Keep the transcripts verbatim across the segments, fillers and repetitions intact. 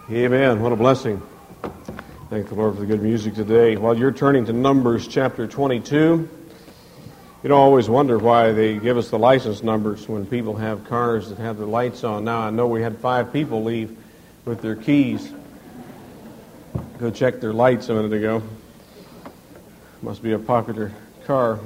Amen. What a blessing. Thank the Lord for the good music today. While you're turning to Numbers chapter twenty-two, you don't always wonder why they give us the license numbers when people have cars that have the lights on. Now, I know we had five people leave with their keys. Go check their lights a minute ago. Must be a popular car.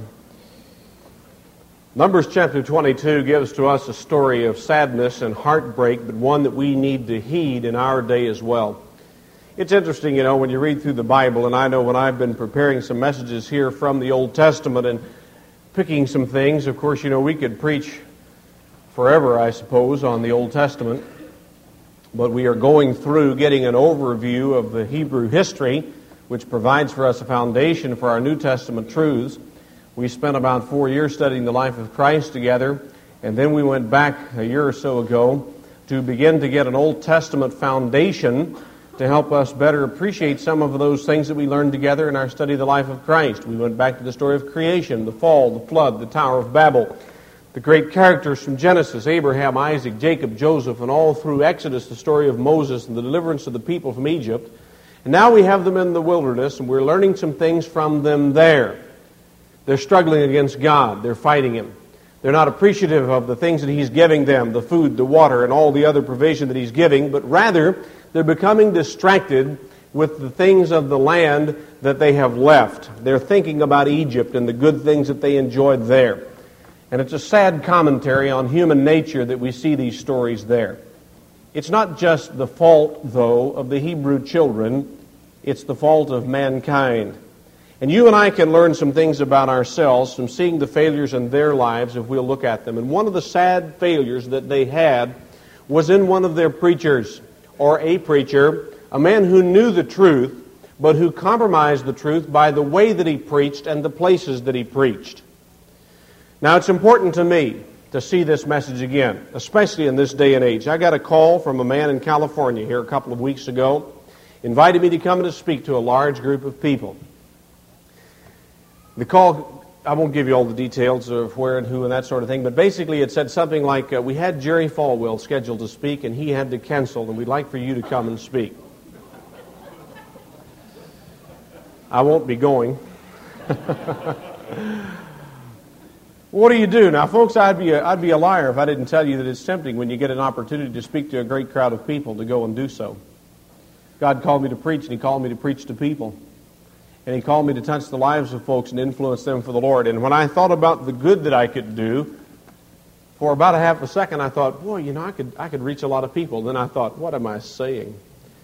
Numbers chapter twenty-two gives to us a story of sadness and heartbreak, but one that we need to heed in our day as well. It's interesting, you know, when you read through the Bible, and I know when I've been preparing some messages here from the Old Testament and picking some things, of course, you know, we could preach forever, I suppose, on the Old Testament, but we are going through getting an overview of the Hebrew history, which provides for us a foundation for our New Testament truths. We spent about four years studying the life of Christ together, and then we went back a year or so ago to begin to get an Old Testament foundation to help us better appreciate some of those things that we learned together in our study of the life of Christ. We went back to the story of creation, the fall, the flood, the Tower of Babel, the great characters from Genesis, Abraham, Isaac, Jacob, Joseph, and all through Exodus, the story of Moses and the deliverance of the people from Egypt. And now we have them in the wilderness, and we're learning some things from them there. They're struggling against God. They're fighting Him. They're not appreciative of the things that He's giving them, the food, the water, and all the other provision that He's giving, but rather they're becoming distracted with the things of the land that they have left. They're thinking about Egypt and the good things that they enjoyed there. And it's a sad commentary on human nature that we see these stories there. It's not just the fault, though, of the Hebrew children. It's the fault of mankind. And you and I can learn some things about ourselves from seeing the failures in their lives if we'll look at them. And one of the sad failures that they had was in one of their preachers, or a preacher, a man who knew the truth, but who compromised the truth by the way that he preached and the places that he preached. Now, it's important to me to see this message again, especially in this day and age. I got a call from a man in California here a couple of weeks ago, invited me to come and to speak to a large group of people. The call, I won't give you all the details of where and who and that sort of thing, but basically it said something like, uh, we had Jerry Falwell scheduled to speak and he had to cancel, and we'd like for you to come and speak. I won't be going. What do you do? Now, folks, I'd be, a, I'd be a liar if I didn't tell you that it's tempting when you get an opportunity to speak to a great crowd of people to go and do so. God called me to preach, and He called me to preach to people. And He called me to touch the lives of folks and influence them for the Lord. And when I thought about the good that I could do, for about a half a second I thought, boy, you know, I could I could reach a lot of people. Then I thought, what am I saying?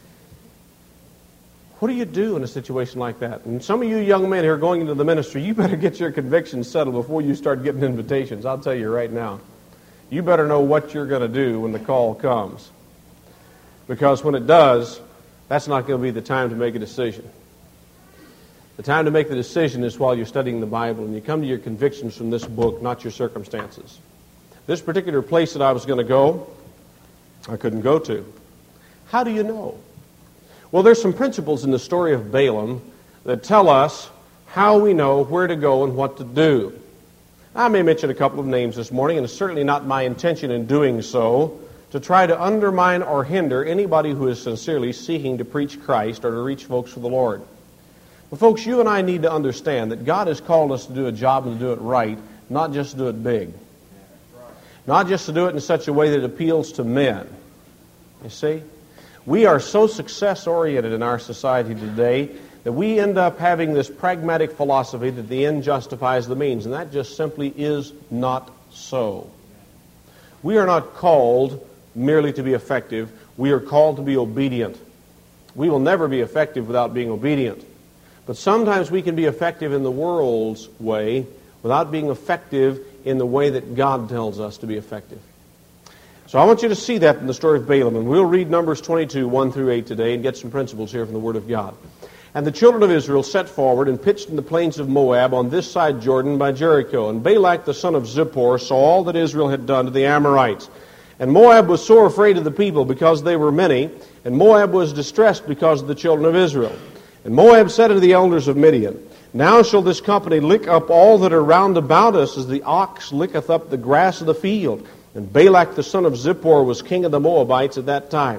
What do you do in a situation like that? And some of you young men who are going into the ministry, you better get your convictions settled before you start getting invitations. I'll tell you right now. You better know what you're going to do when the call comes. Because when it does, that's not going to be the time to make a decision. The time to make the decision is while you're studying the Bible and you come to your convictions from this book, not your circumstances. This particular place that I was going to go, I couldn't go to. How do you know? Well, there's some principles in the story of Balaam that tell us how we know where to go and what to do. I may mention a couple of names this morning, and it's certainly not my intention in doing so to try to undermine or hinder anybody who is sincerely seeking to preach Christ or to reach folks for the Lord. But folks, you and I need to understand that God has called us to do a job and to do it right, not just to do it big. Not just to do it in such a way that it appeals to men. You see? We are so success-oriented in our society today that we end up having this pragmatic philosophy that the end justifies the means, and that just simply is not so. We are not called merely to be effective. We are called to be obedient. We will never be effective without being obedient. But sometimes we can be effective in the world's way without being effective in the way that God tells us to be effective. So I want you to see that in the story of Balaam. And we'll read Numbers twenty-two, one through eight today and get some principles here from the Word of God. And the children of Israel set forward and pitched in the plains of Moab on this side Jordan by Jericho. And Balak the son of Zippor saw all that Israel had done to the Amorites. And Moab was sore afraid of the people because they were many. And Moab was distressed because of the children of Israel. And Moab said unto the elders of Midian, Now shall this company lick up all that are round about us, as the ox licketh up the grass of the field. And Balak the son of Zippor was king of the Moabites at that time.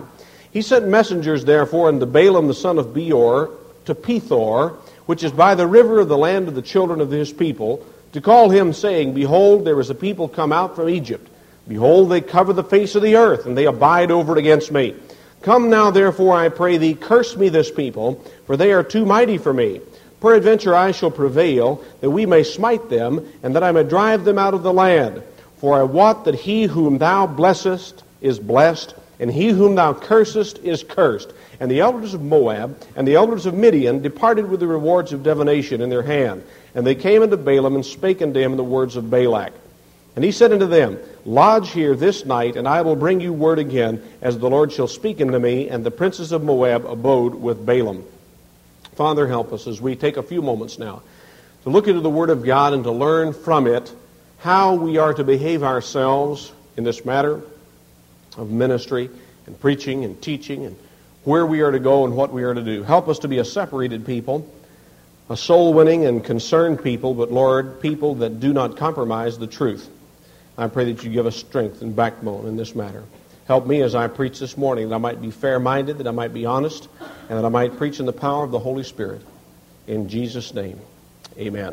He sent messengers, therefore, unto Balaam the son of Beor to Pethor, which is by the river of the land of the children of his people, to call him, saying, Behold, there is a people come out from Egypt. Behold, they cover the face of the earth, and they abide over it against me. Come now, therefore, I pray thee, curse me this people, for they are too mighty for me. Peradventure I shall prevail, that we may smite them, and that I may drive them out of the land. For I wot that he whom thou blessest is blessed, and he whom thou cursest is cursed. And the elders of Moab and the elders of Midian departed with the rewards of divination in their hand. And they came unto Balaam, and spake unto him in the words of Balak. And he said unto them, Lodge here this night, and I will bring you word again, as the Lord shall speak unto me. And the princes of Moab abode with Balaam. Father, help us as we take a few moments now to look into the Word of God and to learn from it how we are to behave ourselves in this matter of ministry and preaching and teaching, and where we are to go and what we are to do. Help us to be a separated people, a soul-winning and concerned people, but, Lord, people that do not compromise the truth. I pray that you give us strength and backbone in this matter. Help me as I preach this morning, that I might be fair-minded, that I might be honest, and that I might preach in the power of the Holy Spirit. In Jesus' name, amen.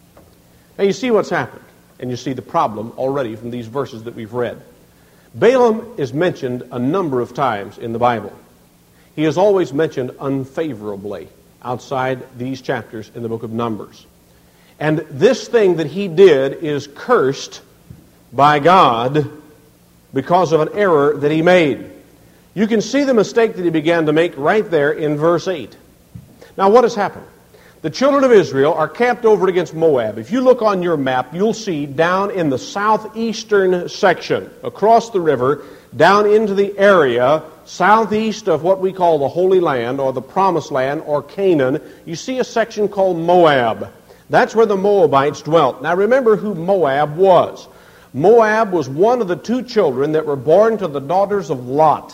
Now you see what's happened, and you see the problem already from these verses that we've read. Balaam is mentioned a number of times in the Bible. He is always mentioned unfavorably outside these chapters in the book of Numbers. And this thing that he did is cursed by God because of an error that he made. You can see the mistake that he began to make right there in verse eight. Now what has happened? The children of Israel are camped over against Moab. If you look on your map, you'll see down in the southeastern section, across the river, down into the area southeast of what we call the Holy Land, or the Promised Land, or Canaan, you see a section called Moab. That's where the Moabites dwelt. Now remember who Moab was. Moab was one of the two children that were born to the daughters of Lot.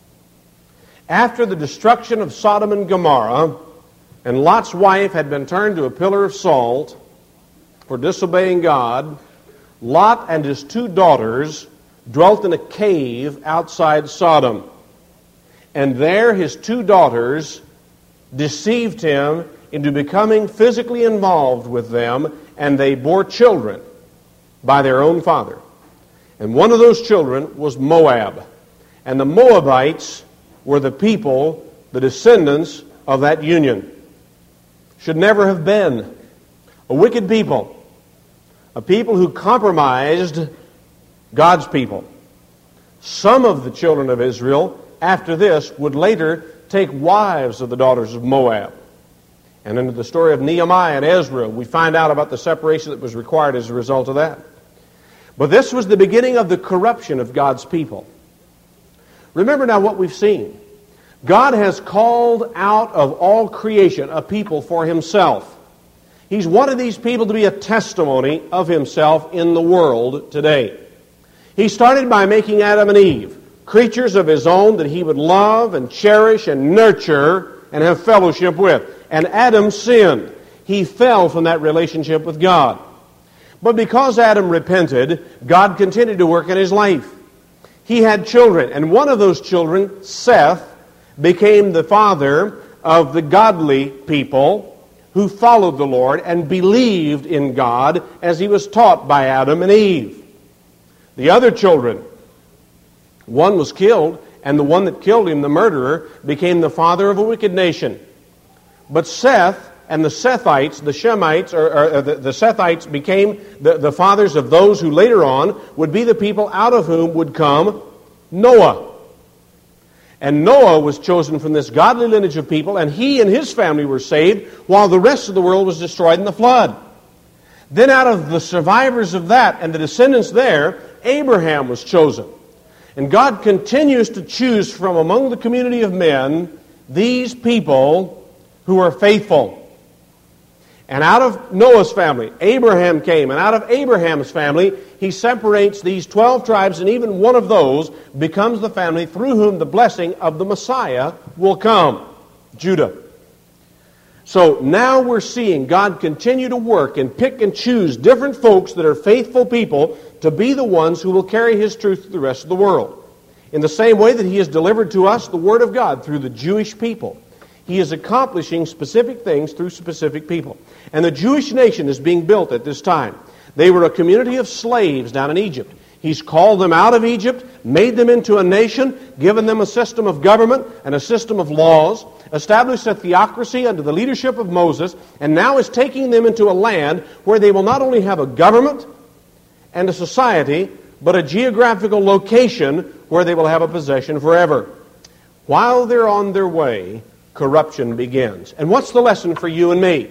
After the destruction of Sodom and Gomorrah, and Lot's wife had been turned to a pillar of salt for disobeying God, Lot and his two daughters dwelt in a cave outside Sodom. And there his two daughters deceived him into becoming physically involved with them, and they bore children by their own father. And one of those children was Moab. And the Moabites were the people, the descendants of that union. Should never have been. A wicked people. A people who compromised God's people. Some of the children of Israel, after this, would later take wives of the daughters of Moab. And in the story of Nehemiah and Ezra, we find out about the separation that was required as a result of that. But this was the beginning of the corruption of God's people. Remember now what we've seen. God has called out of all creation a people for himself. He's wanted these people to be a testimony of himself in the world today. He started by making Adam and Eve, creatures of his own that he would love and cherish and nurture and have fellowship with. And Adam sinned. He fell from that relationship with God. But because Adam repented, God continued to work in his life. He had children, and one of those children, Seth, became the father of the godly people who followed the Lord and believed in God as he was taught by Adam and Eve. The other children, one was killed, and the one that killed him, the murderer, became the father of a wicked nation. But Seth and the Sethites, the Shemites, or, or the, the Sethites became the, the fathers of those who later on would be the people out of whom would come Noah. And Noah was chosen from this godly lineage of people, and he and his family were saved while the rest of the world was destroyed in the flood. Then out of the survivors of that and the descendants there, Abraham was chosen. And God continues to choose from among the community of men these people who are faithful. And out of Noah's family, Abraham came. And out of Abraham's family, he separates these twelve tribes, and even one of those becomes the family through whom the blessing of the Messiah will come, Judah. So now we're seeing God continue to work and pick and choose different folks that are faithful people to be the ones who will carry his truth to the rest of the world. In the same way that He has delivered to us the Word of God through the Jewish people, He is accomplishing specific things through specific people. And the Jewish nation is being built at this time. They were a community of slaves down in Egypt. He's called them out of Egypt, made them into a nation, given them a system of government and a system of laws, established a theocracy under the leadership of Moses, and now is taking them into a land where they will not only have a government and a society, but a geographical location where they will have a possession forever. While they're on their way, corruption begins. And what's the lesson for you and me?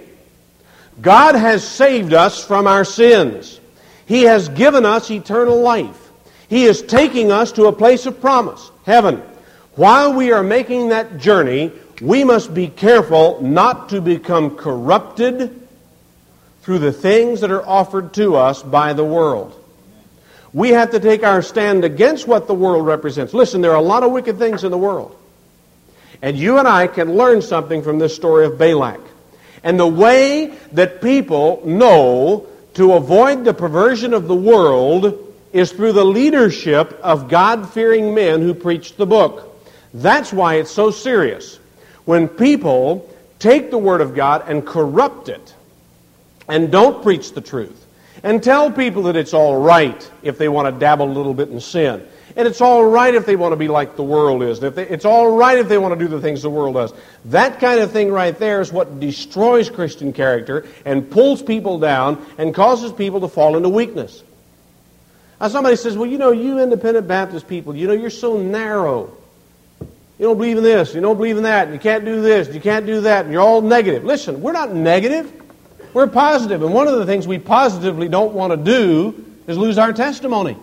God has saved us from our sins. He has given us eternal life. He is taking us to a place of promise, heaven. While we are making that journey, we must be careful not to become corrupted through the things that are offered to us by the world. We have to take our stand against what the world represents. Listen, there are a lot of wicked things in the world. And you and I can learn something from this story of Balak. And the way that people know to avoid the perversion of the world is through the leadership of God-fearing men who preach the book. That's why it's so serious. When people take the Word of God and corrupt it and don't preach the truth and tell people that it's all right if they want to dabble a little bit in sin, and it's all right if they want to be like the world is, and if they, it's all right if they want to do the things the world does. That kind of thing right there is what destroys Christian character and pulls people down and causes people to fall into weakness. Now somebody says, well, you know, you independent Baptist people, you know, you're so narrow. You don't believe in this, you don't believe in that, and you can't do this, you can't do that, and you're all negative. Listen, we're not negative. We're positive. And one of the things we positively don't want to do is lose our testimony.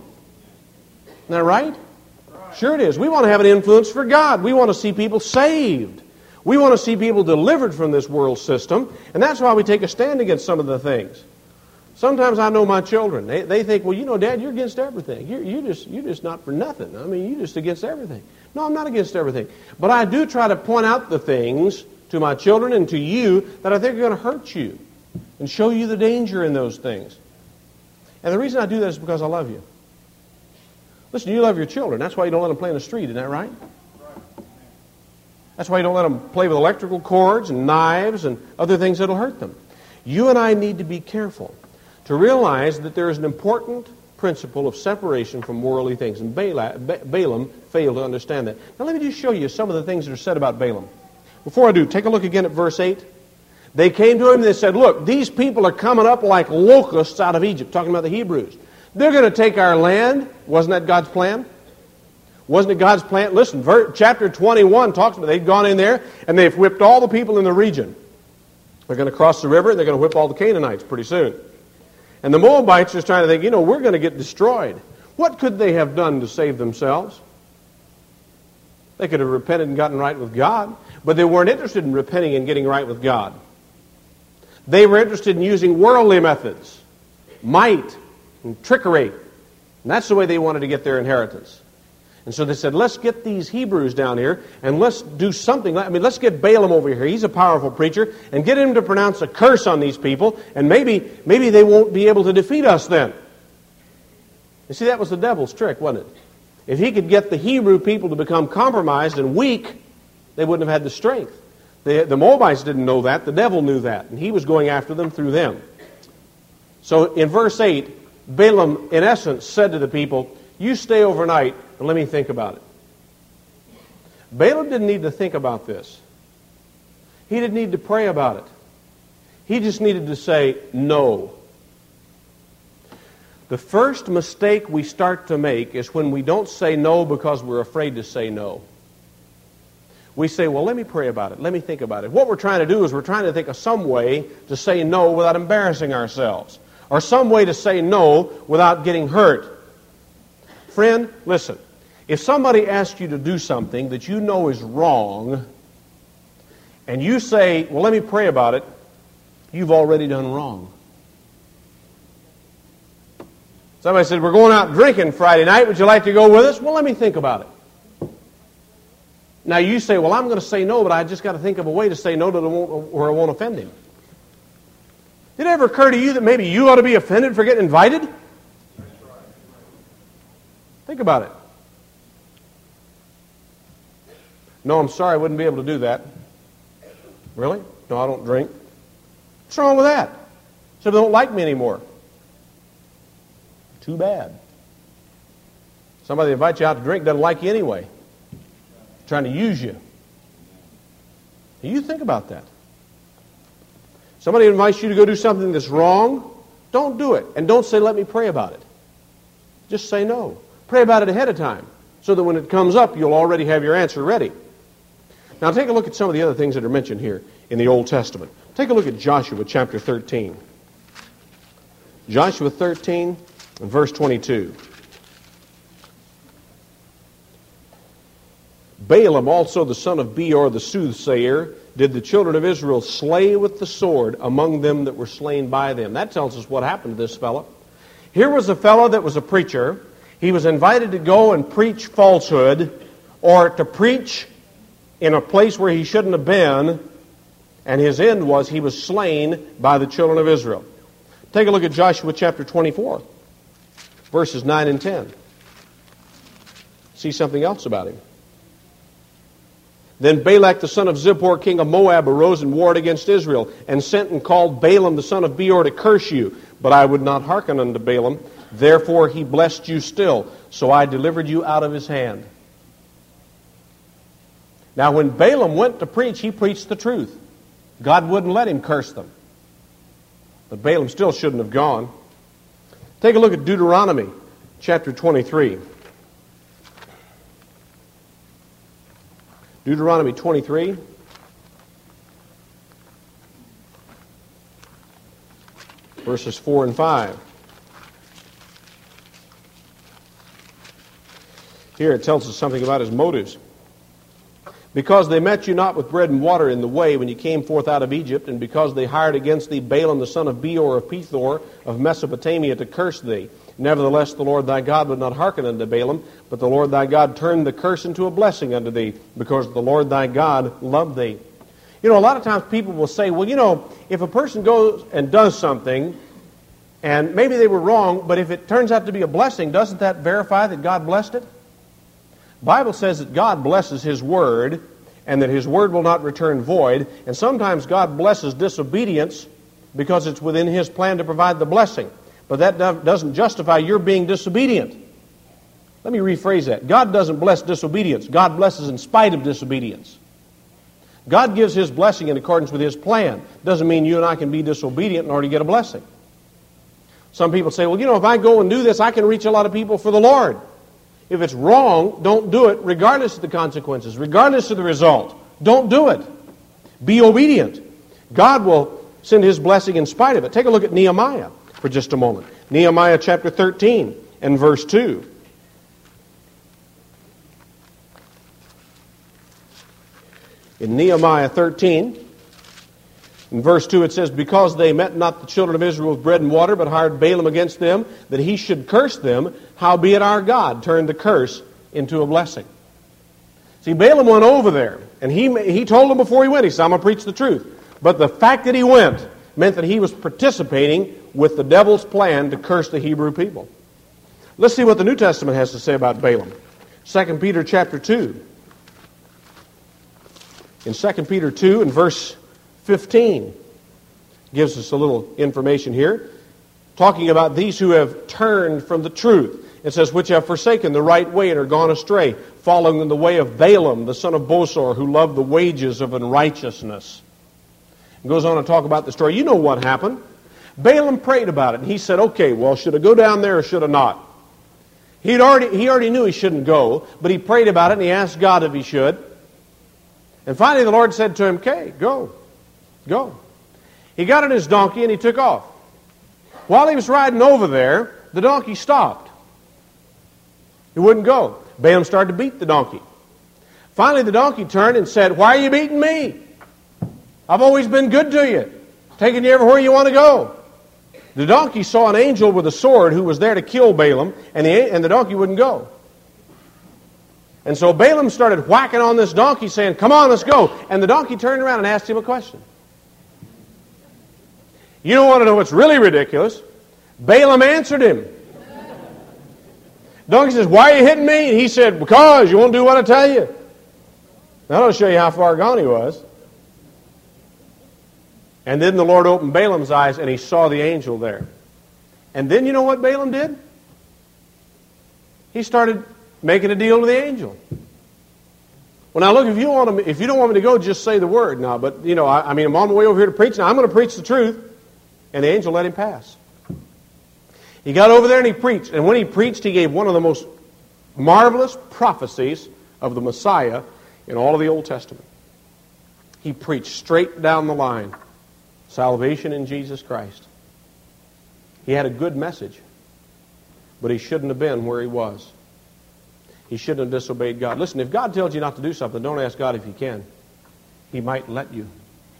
Isn't that right? Right? Sure it is. We want to have an influence for God. We want to see people saved. We want to see people delivered from this world system. And that's why we take a stand against some of the things. Sometimes I know my children. They, they think, well, you know, Dad, you're against everything. You're, you just, you're just not for nothing. I mean, you're just against everything. No, I'm not against everything. But I do try to point out the things to my children and to you that I think are going to hurt you and show you the danger in those things. And the reason I do that is because I love you. Listen, you love your children. That's why you don't let them play in the street. Isn't that right? That's why you don't let them play with electrical cords and knives and other things that will hurt them. You and I need to be careful to realize that there is an important principle of separation from worldly things. And Balaam, Balaam failed to understand that. Now let me just show you some of the things that are said about Balaam. Before I do, take a look again at verse eight. They came to him and they said, look, these people are coming up like locusts out of Egypt, talking about the Hebrews. They're going to take our land. Wasn't that God's plan? Wasn't it God's plan? Listen, ver- chapter twenty-one talks about they've gone in there and they've whipped all the people in the region. They're going to cross the river and they're going to whip all the Canaanites pretty soon. And the Moabites are trying to think, you know, we're going to get destroyed. What could they have done to save themselves? They could have repented and gotten right with God, but they weren't interested in repenting and getting right with God. They were interested in using worldly methods, might, and trickery. And that's the way they wanted to get their inheritance. And so they said, let's get these Hebrews down here and let's do something. I mean, let's get Balaam over here. He's a powerful preacher. And get him to pronounce a curse on these people. And maybe, maybe they won't be able to defeat us then. You see, that was the devil's trick, wasn't it? If he could get the Hebrew people to become compromised and weak, they wouldn't have had the strength. The, the Moabites didn't know that. The devil knew that. And he was going after them through them. So in verse eight, Balaam, in essence, said to the people, you stay overnight and let me think about it. Balaam didn't need to think about this. He didn't need to pray about it. He just needed to say no. The first mistake we start to make is when we don't say no because we're afraid to say no. We say, well, let me pray about it. Let me think about it. What we're trying to do is we're trying to think of some way to say no without embarrassing ourselves. Or some way to say no without getting hurt. Friend, listen. If somebody asks you to do something that you know is wrong, and you say, well, let me pray about it, you've already done wrong. Somebody said, we're going out drinking Friday night. Would you like to go with us? Well, let me think about it. Now you say, well, I'm going to say no, but I just got to think of a way to say no that I won't, or I won't offend him. Did it ever occur to you that maybe you ought to be offended for getting invited? Think about it. No, I'm sorry, I wouldn't be able to do that. Really? No, I don't drink. What's wrong with that? So they don't like me anymore. Too bad. Somebody that invites you out to drink doesn't like you anyway. Trying to use you. You think about that. Somebody invites you to go do something that's wrong, don't do it. And don't say, let me pray about it. Just say no. Pray about it ahead of time so that when it comes up, you'll already have your answer ready. Now take a look at some of the other things that are mentioned here in the Old Testament. Take a look at Joshua chapter thirteen. Joshua thirteen and verse twenty-two. Balaam also the son of Beor the soothsayer did the children of Israel slay with the sword among them that were slain by them. That tells us what happened to this fellow. Here was a fellow that was a preacher. He was invited to go and preach falsehood or to preach in a place where he shouldn't have been, and his end was he was slain by the children of Israel. Take a look at Joshua chapter twenty-four, verses nine and ten. See something else about him. Then Balak the son of Zippor, king of Moab, arose and warred against Israel, and sent and called Balaam the son of Beor to curse you. But I would not hearken unto Balaam. Therefore he blessed you still. So I delivered you out of his hand. Now when Balaam went to preach, he preached the truth. God wouldn't let him curse them. But Balaam still shouldn't have gone. Take a look at Deuteronomy chapter twenty-three. Deuteronomy twenty-three. Verses four and five. Here it tells us something about his motives. Because they met you not with bread and water in the way when you came forth out of Egypt, and because they hired against thee Balaam the son of Beor of Pethor of Mesopotamia to curse thee. Nevertheless, the Lord thy God would not hearken unto Balaam, but the Lord thy God turned the curse into a blessing unto thee, because the Lord thy God loved thee. You know, a lot of times people will say, well, you know, if a person goes and does something, and maybe they were wrong, but if it turns out to be a blessing, doesn't that verify that God blessed it? The Bible says that God blesses His Word, and that His Word will not return void, and sometimes God blesses disobedience because it's within His plan to provide the blessing. But that doesn't justify your being disobedient. Let me rephrase that. God doesn't bless disobedience. God blesses in spite of disobedience. God gives His blessing in accordance with His plan. Doesn't mean you and I can be disobedient in order to get a blessing. Some people say, well, you know, if I go and do this, I can reach a lot of people for the Lord. If it's wrong, don't do it regardless of the consequences, regardless of the result. Don't do it. Be obedient. God will send His blessing in spite of it. Take a look at Nehemiah for just a moment. Nehemiah chapter thirteen and verse two. In Nehemiah thirteen, in verse two it says, because they met not the children of Israel with bread and water, but hired Balaam against them, that he should curse them, howbeit our God turned the curse into a blessing. See, Balaam went over there, and he, he told them before he went, he said, I'm going to preach the truth. But the fact that he went meant that he was participating with the devil's plan to curse the Hebrew people. Let's see what the New Testament has to say about Balaam. Second Peter chapter two. In Second Peter two and verse fifteen gives us a little information here, talking about these who have turned from the truth. It says, which have forsaken the right way and are gone astray, following in the way of Balaam, the son of Bosor, who loved the wages of unrighteousness. It goes on to talk about the story. You know what happened. Balaam prayed about it, and he said, okay, well, should I go down there or should I not? He'd already, he already knew he shouldn't go, but he prayed about it, and he asked God if he should. And finally the Lord said to him, okay, go. Go. He got on his donkey and he took off. While he was riding over there, the donkey stopped. He wouldn't go. Balaam started to beat the donkey. Finally the donkey turned and said, why are you beating me? I've always been good to you, taking you everywhere you want to go. The donkey saw an angel with a sword who was there to kill Balaam, and the, and the donkey wouldn't go. And so Balaam started whacking on this donkey, saying, come on, let's go. And the donkey turned around and asked him a question. You don't want to know what's really ridiculous? Balaam answered him. Donkey says, why are you hitting me? And he said, because you won't do what I tell you. That'll show you how far gone he was. And then the Lord opened Balaam's eyes, and he saw the angel there. And then you know what Balaam did? He started making a deal with the angel. Well, now look, if you want to, if you don't want me to go, just say the word now. But you know, I, I mean, I'm on my way over here to preach. Now I'm going to preach the truth, and the angel let him pass. He got over there and he preached, and when he preached, he gave one of the most marvelous prophecies of the Messiah in all of the Old Testament. He preached straight down the line, salvation in Jesus Christ. He had a good message, but he shouldn't have been where he was. He shouldn't have disobeyed God. Listen, if God tells you not to do something, don't ask God if you can. He might let you.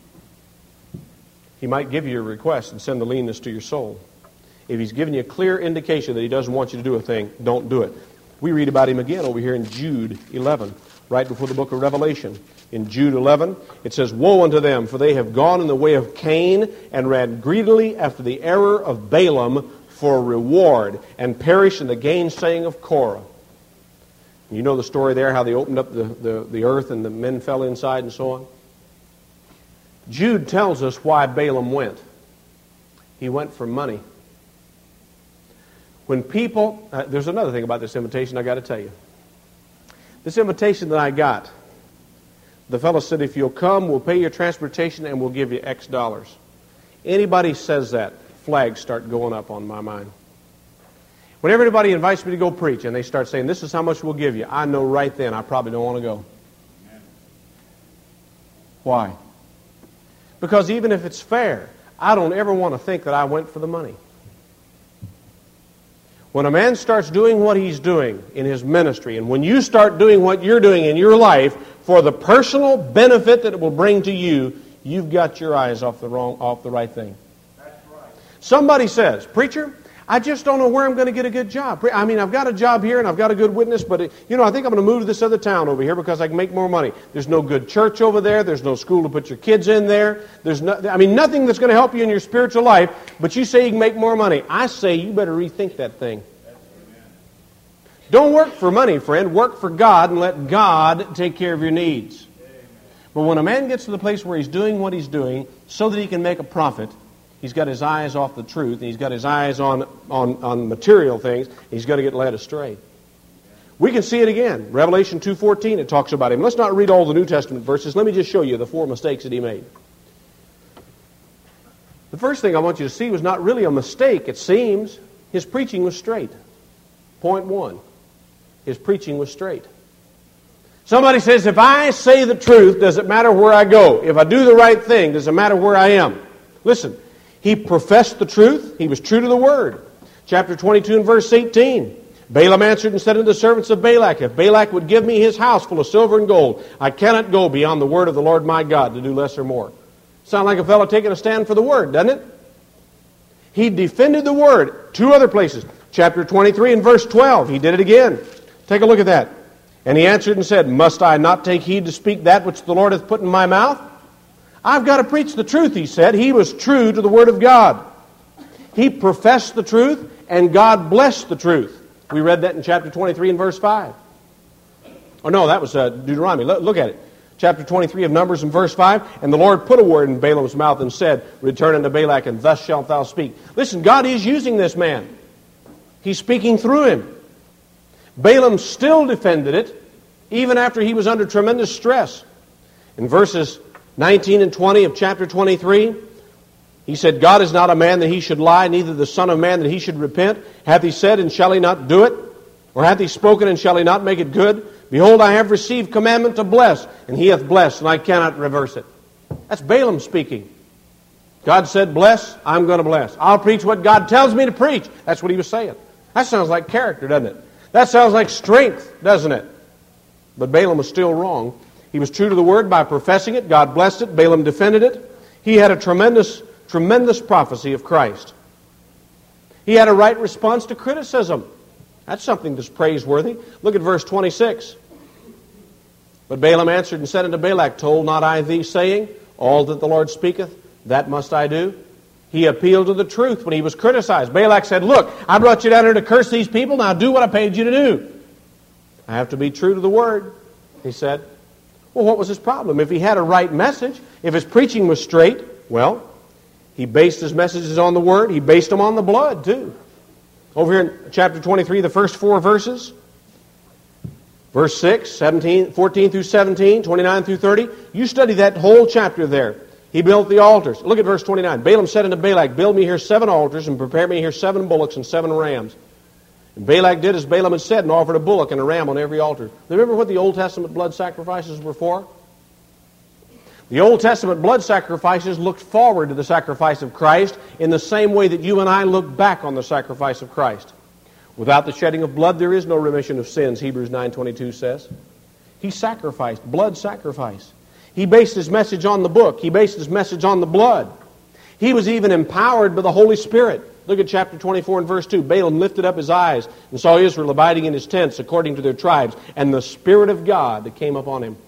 He might give you a request and send the leanness to your soul. If He's given you a clear indication that He doesn't want you to do a thing, don't do it. We read about Him again over here in Jude eleven, right before the book of Revelation. In Jude eleven, it says, "Woe unto them, for they have gone in the way of Cain, and ran greedily after the error of Balaam for reward, and perished in the gainsaying of Korah." You know the story there, how they opened up the, the, the earth and the men fell inside and so on. Jude tells us why Balaam went. He went for money. When people, uh, there's another thing about this invitation I got to tell you. This invitation that I got, the fellow said, if you'll come, we'll pay your transportation and we'll give you X dollars. Anybody says that, flags start going up on my mind. When everybody invites me to go preach and they start saying, this is how much we'll give you, I know right then I probably don't want to go. Why? Because even if it's fair, I don't ever want to think that I went for the money. When a man starts doing what he's doing in his ministry, and when you start doing what you're doing in your life for the personal benefit that it will bring to you, you've got your eyes off the wrong, off the right thing. That's right. Somebody says, preacher, I just don't know where I'm going to get a good job. I mean, I've got a job here and I've got a good witness, but, it, you know, I think I'm going to move to this other town over here because I can make more money. There's no good church over there. There's no school to put your kids in there. There's no, I mean, nothing that's going to help you in your spiritual life, but you say you can make more money. I say you better rethink that thing. Don't work for money, friend. Work for God and let God take care of your needs. But when a man gets to the place where he's doing what he's doing so that he can make a profit, he's got his eyes off the truth, and he's got his eyes on, on, on material things, he's going to get led astray. We can see it again. Revelation two fourteen, it talks about him. Let's not read all the New Testament verses. Let me just show you the four mistakes that he made. The first thing I want you to see was not really a mistake, it seems. His preaching was straight. Point one. His preaching was straight. Somebody says, if I say the truth, does it matter where I go? If I do the right thing, does it matter where I am? Listen, he professed the truth. He was true to the word. Chapter twenty-two and verse eighteen. Balaam answered and said unto the servants of Balak, if Balak would give me his house full of silver and gold, I cannot go beyond the word of the Lord my God to do less or more. Sound like a fellow taking a stand for the word, doesn't it? He defended the word. Two other places. Chapter twenty-three and verse twelve. He did it again. Take a look at that. And he answered and said, must I not take heed to speak that which the Lord hath put in my mouth? I've got to preach the truth, he said. He was true to the word of God. He professed the truth, and God blessed the truth. We read that in chapter twenty-three and verse five. Oh, no, that was uh, Deuteronomy. Look, look at it. Chapter twenty-three of Numbers and verse five. And the Lord put a word in Balaam's mouth and said, return unto Balak, and thus shalt thou speak. Listen, God is using this man. He's speaking through him. Balaam still defended it, even after he was under tremendous stress. In verses nineteen and twenty of chapter twenty-three, he said, God is not a man that he should lie, neither the son of man that he should repent. Hath he said, and shall he not do it? Or hath he spoken, and shall he not make it good? Behold, I have received commandment to bless, and he hath blessed, and I cannot reverse it. That's Balaam speaking. God said, bless, I'm going to bless. I'll preach what God tells me to preach. That's what he was saying. That sounds like character, doesn't it? That sounds like strength, doesn't it? But Balaam was still wrong. He was true to the word by professing it. God blessed it. Balaam defended it. He had a tremendous, tremendous prophecy of Christ. He had a right response to criticism. That's something that's praiseworthy. Look at verse twenty-six. But Balaam answered and said unto Balak, told not I thee, saying, all that the Lord speaketh, that must I do? He appealed to the truth when he was criticized. Balak said, look, I brought you down here to curse these people. Now do what I paid you to do. I have to be true to the word, he said. Well, what was his problem? If he had a right message, if his preaching was straight, well, he based his messages on the Word. He based them on the blood, too. Over here in chapter twenty-three, the first four verses, verse six, seventeen, fourteen through seventeen, twenty-nine through thirty, you study that whole chapter there. He built the altars. Look at verse twenty-nine. Balaam said unto Balak, build me here seven altars, and prepare me here seven bullocks and seven rams. And Balak did as Balaam had said, and offered a bullock and a ram on every altar. Remember what the Old Testament blood sacrifices were for? The Old Testament blood sacrifices looked forward to the sacrifice of Christ in the same way that you and I look back on the sacrifice of Christ. Without the shedding of blood, there is no remission of sins, Hebrews nine twenty-two says. He sacrificed, blood sacrifice. He based his message on the book. He based his message on the blood. He was even empowered by the Holy Spirit. Look at chapter twenty-four and verse two. Balaam lifted up his eyes and saw Israel abiding in his tents according to their tribes, and the Spirit of God came upon him.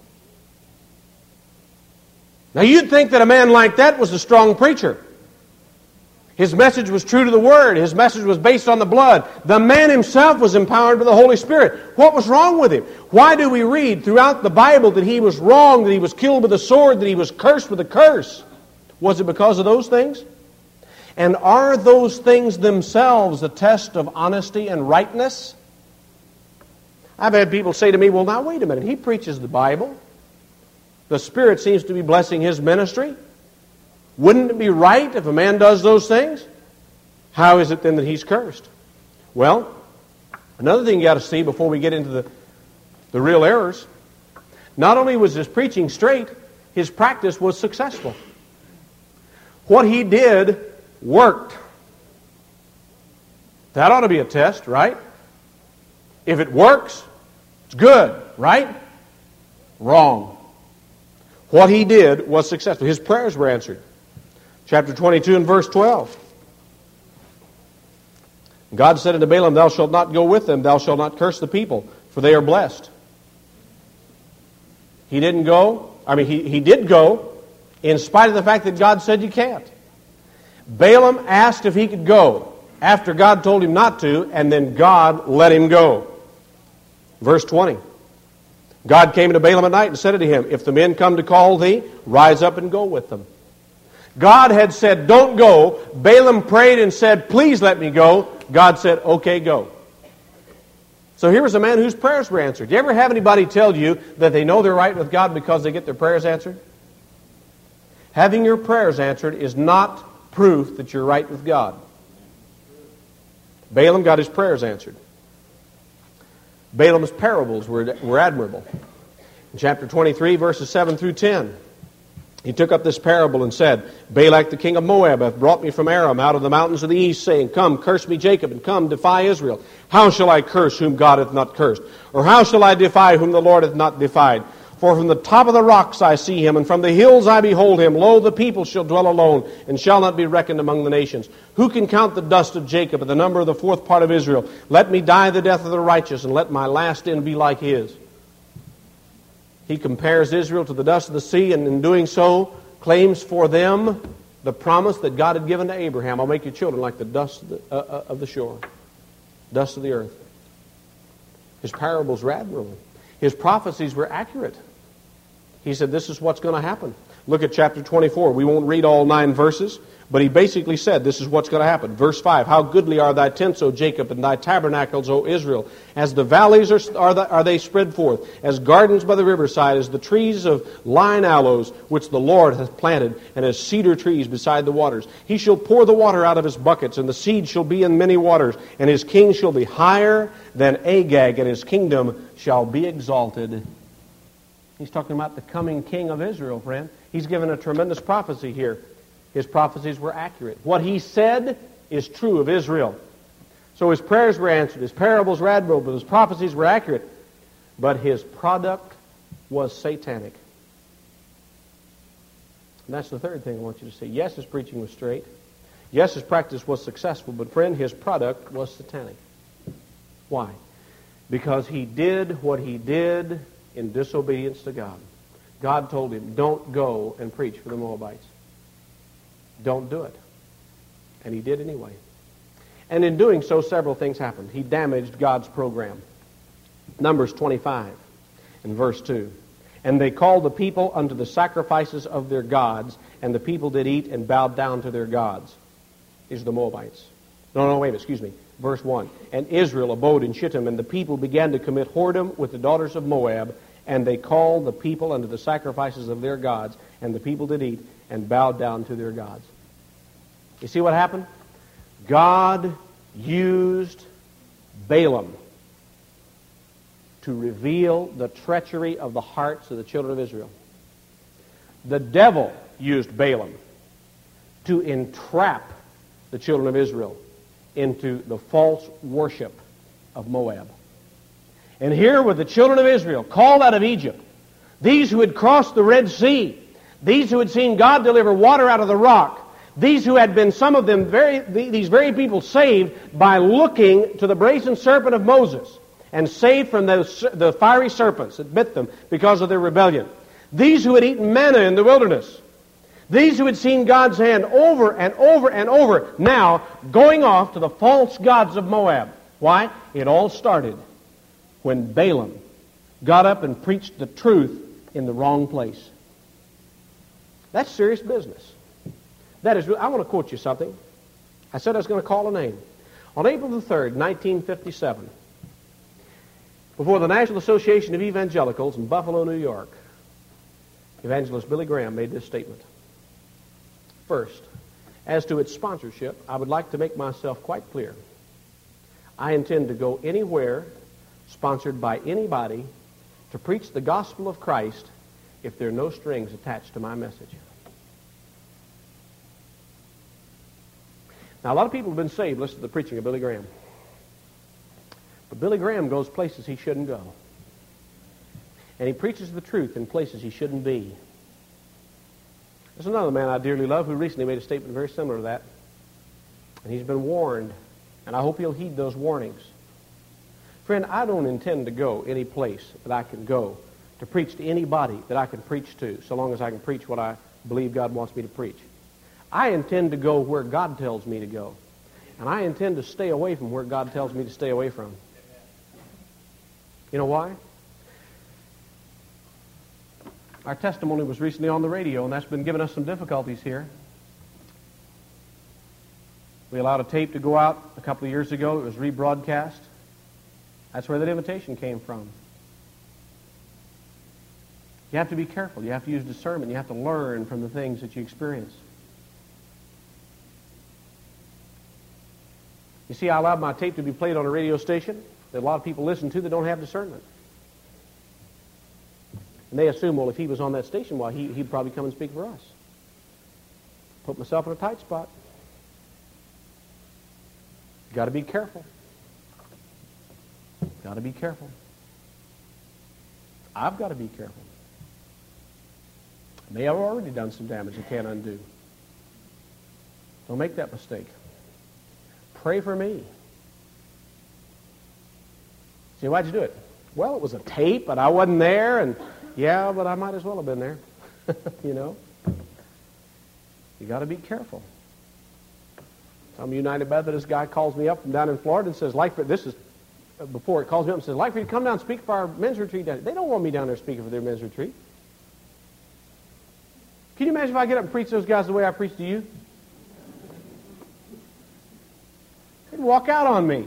Now you'd think that a man like that was a strong preacher. His message was true to the Word. His message was based on the blood. The man himself was empowered by the Holy Spirit. What was wrong with him? Why do we read throughout the Bible that he was wrong, that he was killed with a sword, that he was cursed with a curse? Was it because of those things? And are those things themselves a test of honesty and rightness? I've had people say to me, well, now wait a minute. He preaches the Bible. The Spirit seems to be blessing his ministry. Wouldn't it be right if a man does those things? How is it then that he's cursed? Well, another thing you got to see before we get into the, the real errors, not only was his preaching straight, his practice was successful. What he did worked. That ought to be a test, right? If it works, it's good, right? Wrong. What he did was successful. His prayers were answered. Chapter twenty-two and verse twelve. God said unto Balaam, thou shalt not go with them, thou shalt not curse the people, for they are blessed. He didn't go. I mean, he, he did go, in spite of the fact that God said you can't. Balaam asked if he could go, after God told him not to, and then God let him go. Verse twenty. God came to Balaam at night and said unto him, if the men come to call thee, rise up and go with them. God had said, don't go. Balaam prayed and said, please let me go. God said, okay, go. So here was a man whose prayers were answered. Do you ever have anybody tell you that they know they're right with God because they get their prayers answered? Having your prayers answered is not proof that you're right with God. Balaam got his prayers answered. Balaam's parables were, were admirable. In chapter twenty-three, verses seven through ten, he took up this parable and said, Balak the king of Moab hath brought me from Aram out of the mountains of the east, saying, come, curse me Jacob, and come, defy Israel. How shall I curse whom God hath not cursed? Or how shall I defy whom the Lord hath not defied? For from the top of the rocks I see him, and from the hills I behold him. Lo, the people shall dwell alone, and shall not be reckoned among the nations. Who can count the dust of Jacob, and the number of the fourth part of Israel? Let me die the death of the righteous, and let my last end be like his. He compares Israel to the dust of the sea, and in doing so, claims for them the promise that God had given to Abraham. I'll make your children like the dust of the, uh, of the shore, dust of the earth. His parables were admirable. His prophecies were accurate. He said, this is what's going to happen. Look at chapter twenty-four. We won't read all nine verses, but he basically said, this is what's going to happen. Verse five, how goodly are thy tents, O Jacob, and thy tabernacles, O Israel. As the valleys are, are, the, are they spread forth, as gardens by the riverside, as the trees of line aloes, which the Lord hath planted, and as cedar trees beside the waters. He shall pour the water out of his buckets, and the seed shall be in many waters, and his king shall be higher than Agag, and his kingdom shall be exalted. He's talking about the coming king of Israel, friend. He's given a tremendous prophecy here. His prophecies were accurate. What he said is true of Israel. So his prayers were answered. His parables were admirable. His prophecies were accurate. But his product was satanic. And that's the third thing I want you to see. Yes, his preaching was straight. Yes, his practice was successful. But friend, his product was satanic. Why? Because he did what he did in disobedience to God. God told him, don't go and preach for the Moabites. Don't do it. And he did anyway. And in doing so, several things happened. He damaged God's program. Numbers twenty-five and verse two. And they called the people unto the sacrifices of their gods, and the people did eat and bowed down to their gods. These are the Moabites. No, no, wait a minute, excuse me. Verse one. And Israel abode in Shittim, and the people began to commit whoredom with the daughters of Moab, and they called the people unto the sacrifices of their gods, and the people did eat and bowed down to their gods. You see what happened? God used Balaam to reveal the treachery of the hearts of the children of Israel. The devil used Balaam to entrap the children of Israel into the false worship of Moab. And here were the children of Israel, called out of Egypt, these who had crossed the Red Sea, these who had seen God deliver water out of the rock, these who had been, some of them, very these very people saved by looking to the brazen serpent of Moses, and saved from those, the fiery serpents that bit them because of their rebellion. These who had eaten manna in the wilderness. These who had seen God's hand over and over and over, now going off to the false gods of Moab. Why? It all started when Balaam got up and preached the truth in the wrong place. That's serious business. That is, I want to quote you something. I said I was going to call a name. On April the third, nineteen fifty-seven, before the National Association of Evangelicals in Buffalo, New York, evangelist Billy Graham made this statement. First, as to its sponsorship, I would like to make myself quite clear. I intend to go anywhere sponsored by anybody to preach the gospel of Christ if there are no strings attached to my message. Now, a lot of people have been saved listening to the preaching of Billy Graham. But Billy Graham goes places he shouldn't go. And he preaches the truth in places he shouldn't be. There's another man I dearly love who recently made a statement very similar to that. And he's been warned. And I hope he'll heed those warnings. Friend, I don't intend to go any place that I can go to preach to anybody that I can preach to, so long as I can preach what I believe God wants me to preach. I intend to go where God tells me to go. And I intend to stay away from where God tells me to stay away from. You know why? Our testimony was recently on the radio, and that's been giving us some difficulties here. We allowed a tape to go out a couple of years ago. It was rebroadcast. That's where that invitation came from. You have to be careful. You have to use discernment. You have to learn from the things that you experience. You see, I allowed my tape to be played on a radio station that a lot of people listen to that don't have discernment. And they assume, well, if he was on that station, well, he, he'd probably come and speak for us. Put myself in a tight spot. Got to be careful. Got to be careful. I've got to be careful. I may have already done some damage I can't undo. Don't make that mistake. Pray for me. See, why'd you do it? Well, it was a tape, but I wasn't there, and yeah, but I might as well have been there. You know? You got to be careful. Some United Methodist guy calls me up from down in Florida and says, like for, this is before it calls me up and says, like for you to come down and speak for our men's retreat. Down. They don't want me down there speaking for their men's retreat. Can you imagine if I get up and preach those guys the way I preach to you? They'd walk out on me.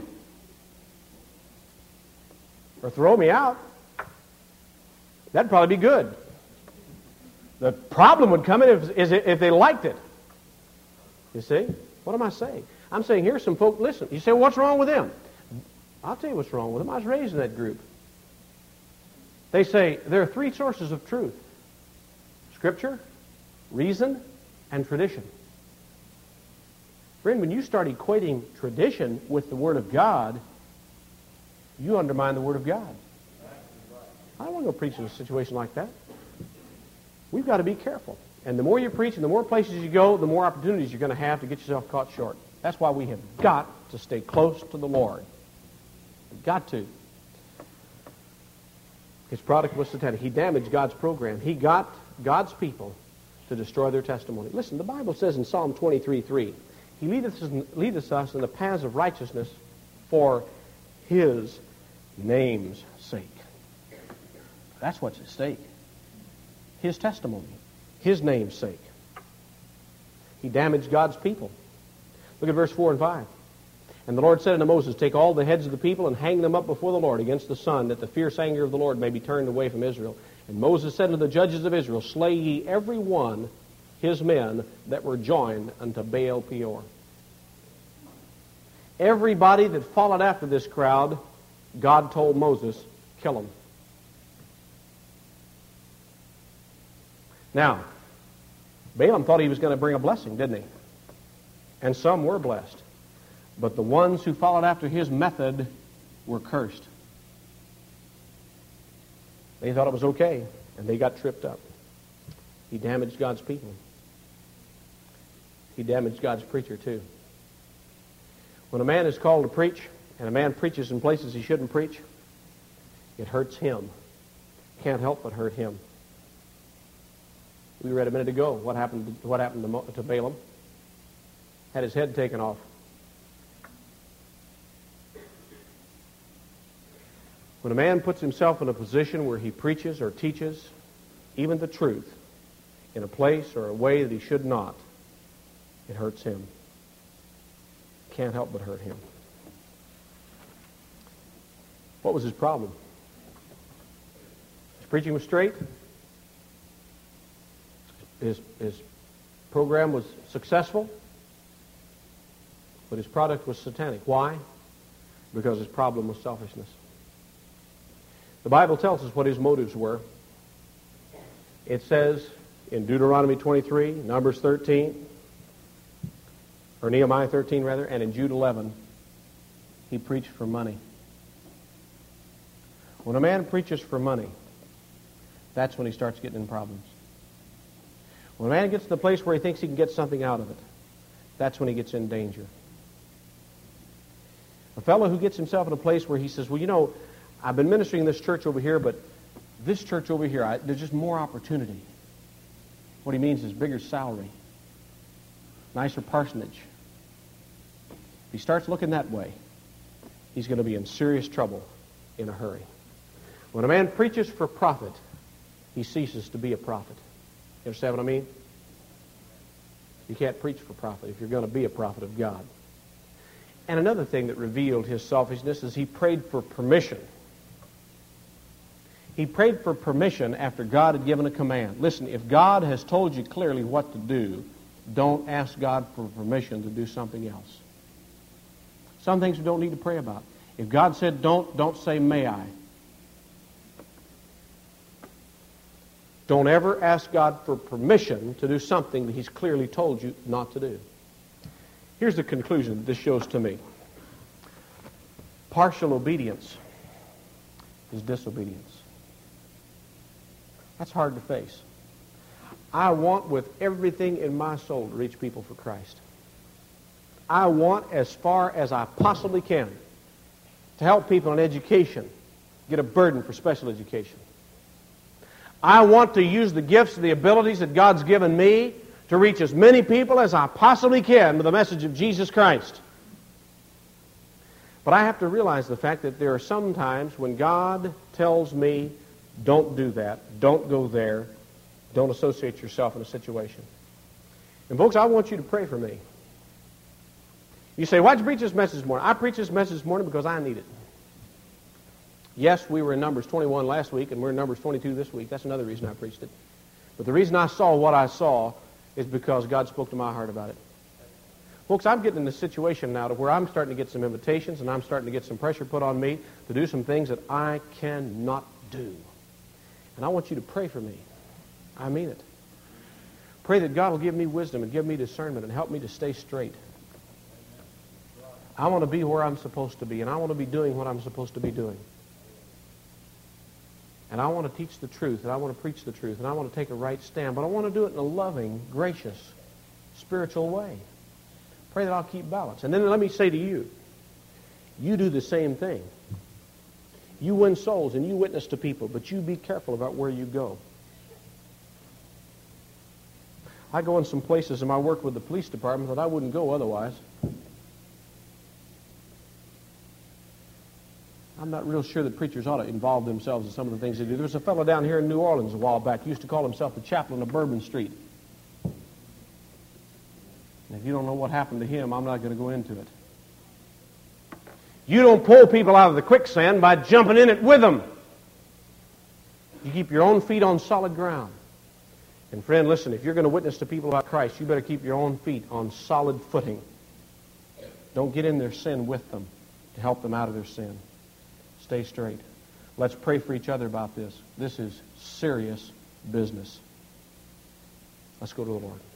Or throw me out. That'd probably be good. The problem would come in if, is if they liked it. You see? What am I saying? I'm saying here's some folk, listen. You say, well, what's wrong with them? I'll tell you what's wrong with them. I was raised in that group. They say there are three sources of truth. Scripture, reason, and tradition. Friend, when you start equating tradition with the Word of God, you undermine the Word of God. I don't want to go preach in a situation like that. We've got to be careful. And the more you preach and the more places you go, the more opportunities you're going to have to get yourself caught short. That's why we have got to stay close to the Lord. We've got to. His product was satanic. He damaged God's program. He got God's people to destroy their testimony. Listen, the Bible says in Psalm twenty-three three, He leadeth us, leadeth us in the paths of righteousness for His name's sake. That's what's at stake. his testimony, his name's sake. He damaged God's people. Look at verse four and five. And the Lord said unto Moses, take all the heads of the people and hang them up before the Lord against the sun, that the fierce anger of the Lord may be turned away from Israel. And Moses said unto the judges of Israel, slay ye every one his men that were joined unto Baal Peor. Everybody that followed after this crowd, God told Moses, kill them. Now, Balaam thought he was going to bring a blessing, didn't he? And some were blessed. But the ones who followed after his method were cursed. They thought it was okay, and they got tripped up. He damaged God's people. He damaged God's preacher, too. When a man is called to preach, and a man preaches in places he shouldn't preach, it hurts him. Can't help but hurt him. We read a minute ago what happened to, what happened to, Mo, to Balaam. Had his head taken off. When a man puts himself in a position where he preaches or teaches even the truth in a place or a way that he should not, it hurts him. Can't help but hurt him. What was his problem? His preaching was straight. His, his program was successful. But his product was satanic. Why? Because his problem was selfishness. The Bible tells us what his motives were. It says in Deuteronomy twenty-three, Numbers thirteen, or Nehemiah thirteen rather, and in Jude eleven, he preached for money. When a man preaches for money, that's when he starts getting in problems. When a man gets to the place where he thinks he can get something out of it, that's when he gets in danger. A fellow who gets himself in a place where he says, well, you know, I've been ministering in this church over here, but this church over here, I, there's just more opportunity. What he means is bigger salary, nicer parsonage. If he starts looking that way, he's going to be in serious trouble in a hurry. When a man preaches for profit, he ceases to be a prophet. You understand what I mean? You can't preach for profit if you're going to be a prophet of God. And another thing that revealed his selfishness is he prayed for permission. He prayed for permission after God had given a command. Listen, if God has told you clearly what to do, don't ask God for permission to do something else. Some things we don't need to pray about. If God said don't, don't say may I. Don't ever ask God for permission to do something that he's clearly told you not to do. Here's the conclusion that this shows to me. Partial obedience is disobedience. That's hard to face. I want with everything in my soul to reach people for Christ. I want as far as I possibly can to help people in education get a burden for special education. I want to use the gifts and the abilities that God's given me to reach as many people as I possibly can with the message of Jesus Christ. But I have to realize the fact that there are some times when God tells me, don't do that, don't go there, don't associate yourself in a situation. And folks, I want you to pray for me. You say, why'd you preach this message this morning? I preached this message this morning because I need it. Yes, we were in Numbers twenty-one last week, and we're in Numbers twenty-two this week. That's another reason I preached it. But the reason I saw what I saw is because God spoke to my heart about it. Folks, I'm getting in this situation now to where I'm starting to get some invitations, and I'm starting to get some pressure put on me to do some things that I cannot do. And I want you to pray for me. I mean it. Pray that God will give me wisdom and give me discernment and help me to stay straight. I want to be where I'm supposed to be, and I want to be doing what I'm supposed to be doing. And I want to teach the truth, and I want to preach the truth, and I want to take a right stand, but I want to do it in a loving, gracious, spiritual way. Pray that I'll keep balance. And then let me say to you, you do the same thing. You win souls and you witness to people, but you be careful about where you go. I go in some places in my work with the police department that I wouldn't go otherwise. I'm not real sure that preachers ought to involve themselves in some of the things they do. There was a fellow down here in New Orleans a while back. He used to call himself the chaplain of Bourbon Street. And if you don't know what happened to him, I'm not going to go into it. You don't pull people out of the quicksand by jumping in it with them. You keep your own feet on solid ground. And friend, listen, if you're going to witness to people about Christ, you better keep your own feet on solid footing. Don't get in their sin with them to help them out of their sin. Stay straight. Let's pray for each other about this. This is serious business. Let's go to the Lord.